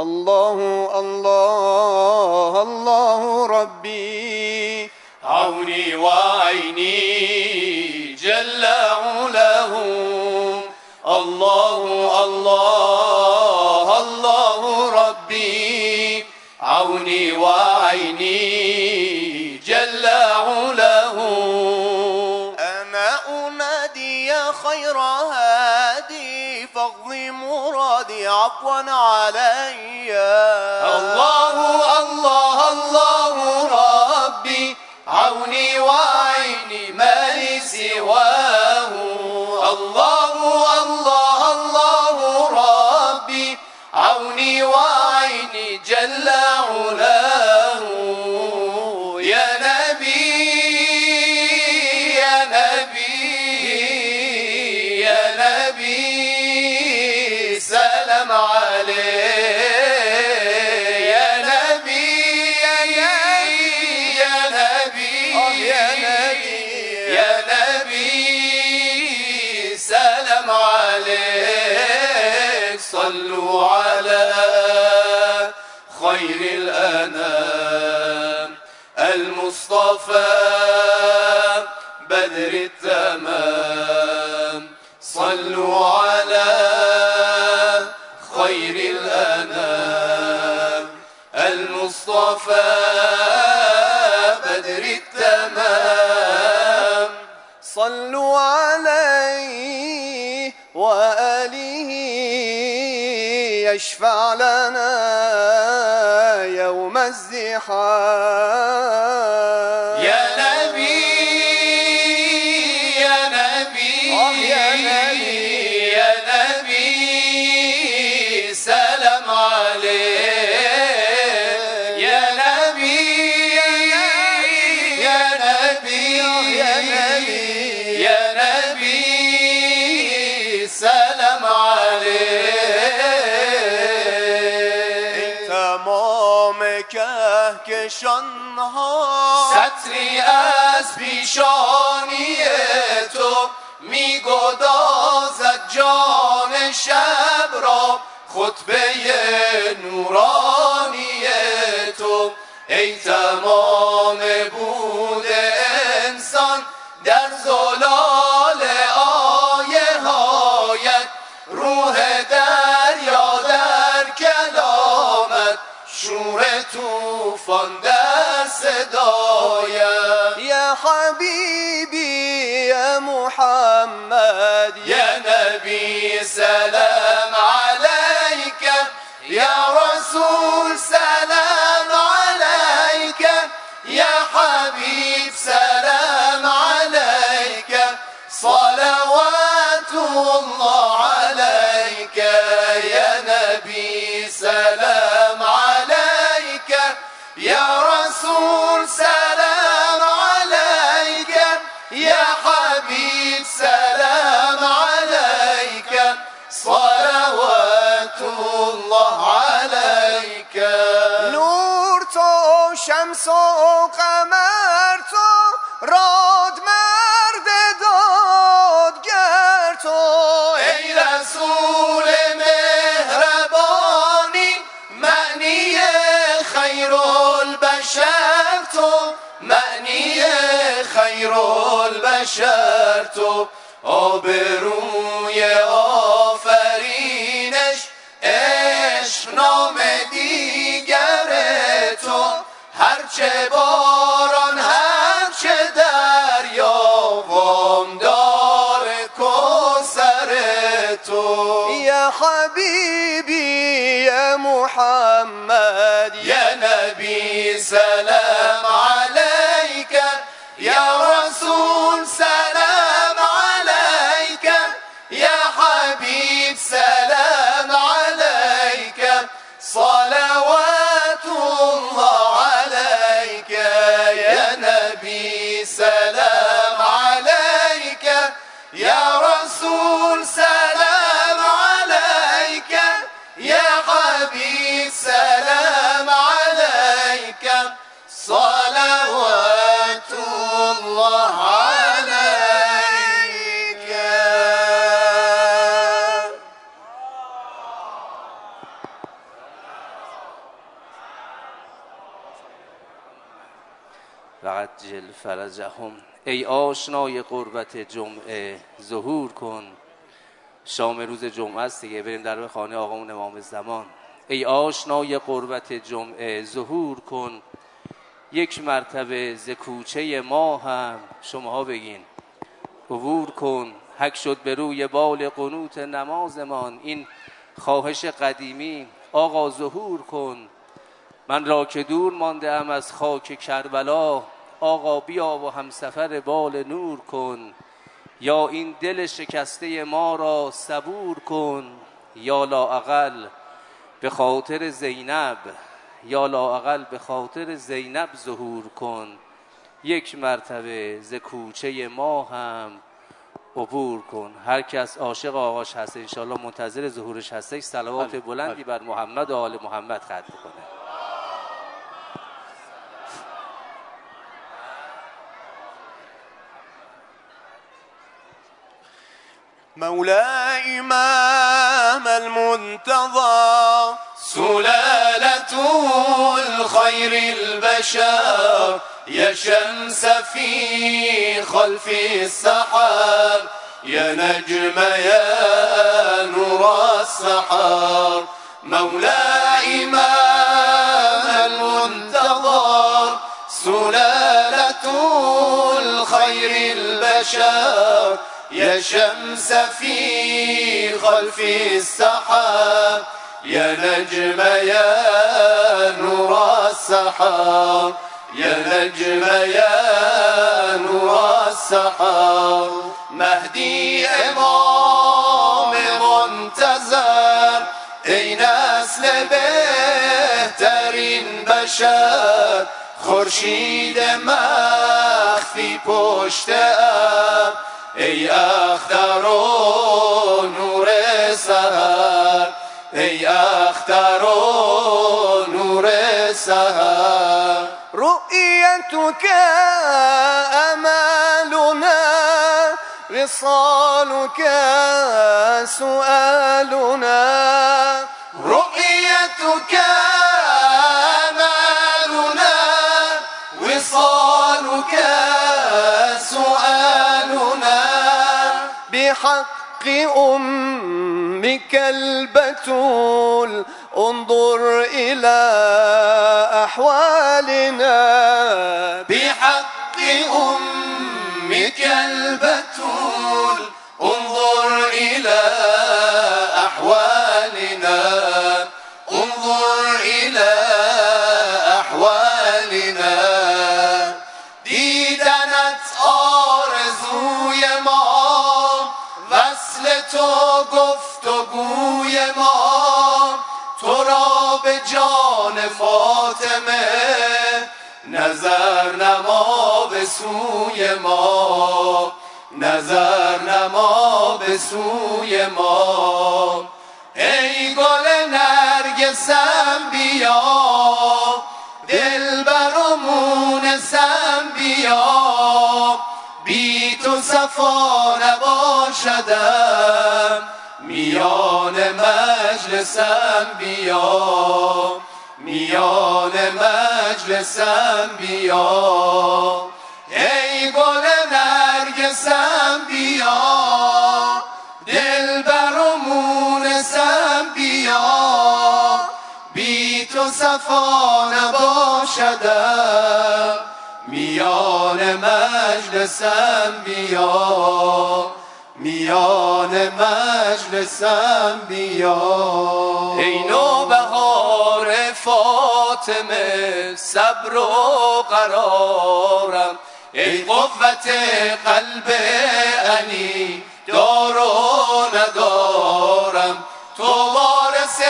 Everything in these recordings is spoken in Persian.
الله الله الله ربي عوني وعيني جل علاه. الله الله الله ربي عوني وعيني جل علاه. أنا أنادي خير هادي فاقض مرادي عفوا علي. الله الله الله ربي عوني وعيني ما لي سواه. الله الله الله ربي عوني وعيني جل علاه. يا نبي يا نبي يا نبي سلام عليك. صلوا على خير الأنام المصطفى بدر التمام. صلوا على خير الأنام المصطفى بدر التمام. صلوا عليه وآله يشفع لنا يوم الزحام. يا نبي يا نبي يا نبي يا نبي سلام عليك. يا نبي يا نبي يا نبي يا نبي سلام عليك. کهکشان ها سطری از پیشانی تو میگدازد جان شب را. خطبه نورانی تو ای تمام بود انسان در زلال آیه هایت. روح دریا در کلامت شور توفان در صدایت. یا حبیبی یا محمد یا نبی سلام علیک. یا رسول سلام علیک. یا حبیب سلام علیک. صلوات الله علیک. یا نبی سلام علیک. یا رسول سلام علیک. یا حبیب سلام علیک. صلوات الله علیک. نور تو شمس و قمر تو راد مرد دادگر تو ای رسول مهربانی معنی خیر البشر تو. معنی خیر البشر تو. آبروی آفرینش عشق نام دیگر تو. هرچه باران هرچه دریا وامدار کوثر تو. یا حبیبی یا محمد یا نبی سلام علیک. یا رسول سلام علیک. یا حبیب سلام علیک. صلوات الله علیک. یا نبی سلام علیک. یا رسول سلام علیک. یا حبیب سلام علیک. و عجل فرجهم. ای آشنای قربت جمعه ظهور کن. شام روز جمعه است دیگه، بریم در خانه آقامون امام زمان. ای آشنای قربت جمعه ظهور کن. یک مرتبه ز کوچه ما هم شماها بگین عبور کن. حک شد به روی بال قنوت نمازمان. این خواهش قدیمی آقا ظهور کن. من را که دور مانده ام از خاک کربلا. آقا بیا و همسفر بال نور کن. یا این دل شکسته ما را صبور کن. یا لااقل به خاطر زینب، یا لااقل به خاطر زینب ظهور کن. یک مرتبه ز کوچه ما هم عبور کن. هر کس عاشق آقاش هست انشالله منتظر ظهورش هسته، صلوات بلندی بر محمد و آل محمد ختم کنه. مولاي إمام المنتظى سلالة الخير البشر يا شمس في خلف السحاب يا نجم يا نور السحاب. مولاي إمام المنتظر سلالة الخير البشر يا شمس في خلف السحاب يا نجم يا نور السحاب يا نجم يا نور السحاب. مهدي امام منتظر ای نسل بهترین بشر. خورشید مخفی پشت ابر ای اختر و نور سحر ای اختر و نور سحر. رؤيتك أمالنا وصالك سؤالنا. رؤيتك أمالنا وصالك سؤالنا. بحق أمك البتول انظر إلى أحوالنا. بحق أمك البتول انظر إلى أحوالنا. انظر إلى أحوالنا. دیدنت آرزوی ما، وصل تو گفتگوی ما. تو را به جان فاطمه نظر نما به سوی ما. نظر نما به سوی ما. ای گل نرگسم بیا، دلبر و مونسم بیا. بی تو صفا نباشدم، میان مجلسم بیا. میان مجلسم بیا. ای گل نرگسم بیا، دلبر و مونسم بیا. بی تو صفا نباشدم، میان مجلسم بیا. میان مجلسم بیا. ای نوبهار فاطمه صبر و قرارم. ای قوت قلب علی دار و ندارم. تو وارث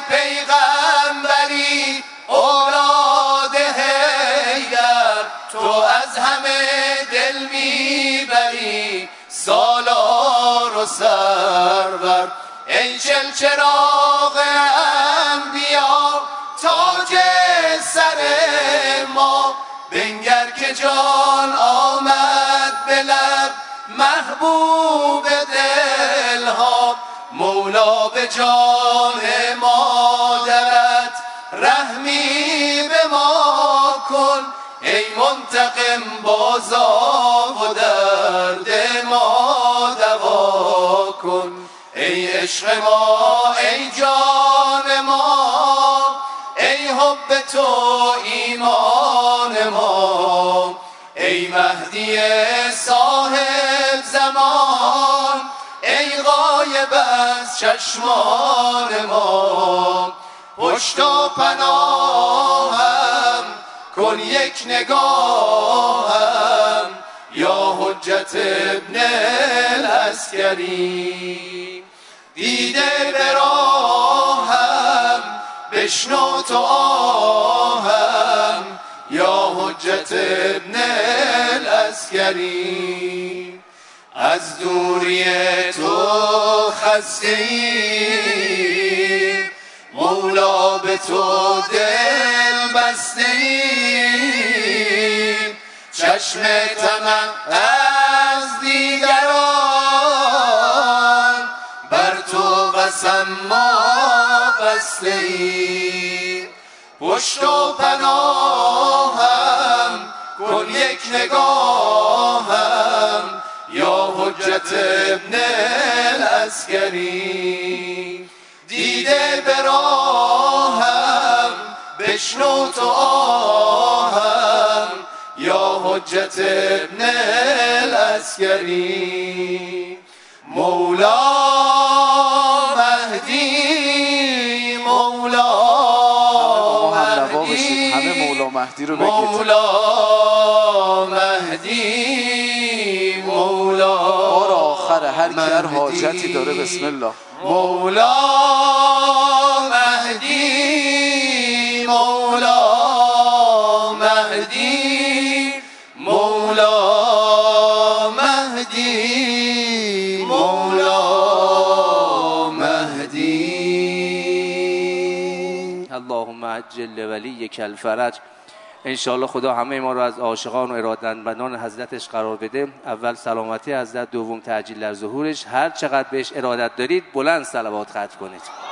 پیغمبری اولاد حیدر. تو از همه دل میبری سالار و سرور. ای چلچراغ انبیا تاج سر ما. بنگر که جان آمد به لب محبوب دلها. مولا به جان مادرت رحمی به ما کن. ای منتقم بازا و درد ما دوا کن. ای عشق ما ای جان ما، ای حب تو ایمان ما، ای مهدی صاحب زمان، ای غایب از چشمان ما. پشت و پناهم کن یک نگاهم، یا حجت ابن العسکری. دیده به راهم بشنو تو آهم، یا حجت ابن العسکری. از دوری تو خسته‌ایم، مولا به تو دل بسته‌ایم. چشم طمع از دیگران، بر تو قسم ما بسته‌ایم. پشت و پناهم کن یک نگاهم، یا حجت ابن العسکری. دیده به راهم بشنو تو آهم، یا حجت ابن العسکری. مولا مهدی، مولا مهدی، همه مولا مهدی رو بگید. مولا مهدی، مولا بار آخر هر کی هر حاجتی داره بسم الله. مولا مهدی، مولا مهدی، مولا مهدی، مولا مهدی. اللهم عجل ولیک الفرج. انشاءالله خدا همه ما رو از عاشقان و ارادتمندان حضرتش قرار بده. اول سلامتی حضرت، دوم تعجیل در ظهورش. هر چقدر بهش ارادت دارید بلند صلوات ختم کنید.